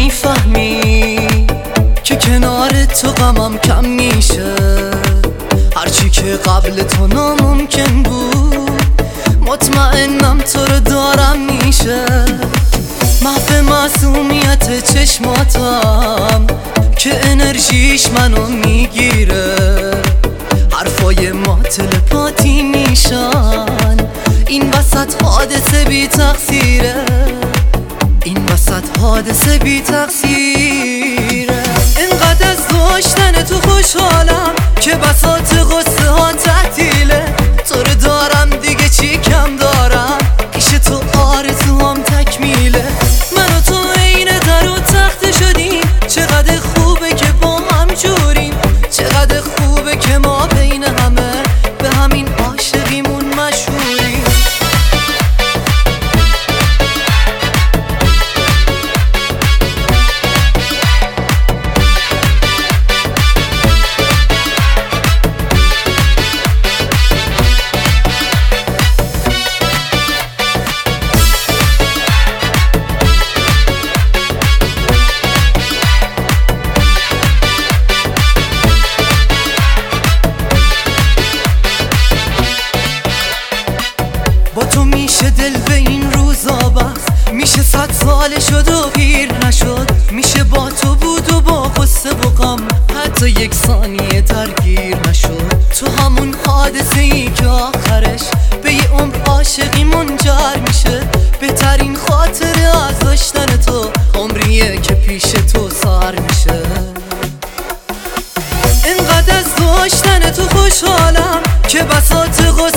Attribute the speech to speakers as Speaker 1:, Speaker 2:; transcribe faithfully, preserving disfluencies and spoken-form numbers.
Speaker 1: میفهمی که کنار تو غمم کم میشه، هرچی که قبل تو ناممکن بود مطمئنم تو رو دارم میشه. محو معصومیت چشماتم که انرژیش منو میگیره، حرفای ما تلپاتی میشن، این وسط حادثه بی تقصیره، این وسط حادثه بی تقصیره. اینقدر از داشتن تو خوشحالم که بساط غصه ها تعطیله، تو رو دارم دیگه چی کم دارم، پیش تو آرزوام تکمیله. من و تو عین در و تخت شدیم، چقدر خوبه که با هم جوریم، چقدر خوبه که ما بین همه به همین عاشقیمون مشهوریم. با تو میشه دل به این روزا بست، میشه صد سال شد و پیر نشد، میشه با تو بود و با غصه و غم حتی یک ثانیه درگیر نشد. تو همون حادثه ای که آخرش به یه عمر عاشقی منجر میشه، بهترین خاطره از داشتن تو عمریه که پیش تو سر میشه. اینقدر از داشتن تو خوشحالم که بساط غصه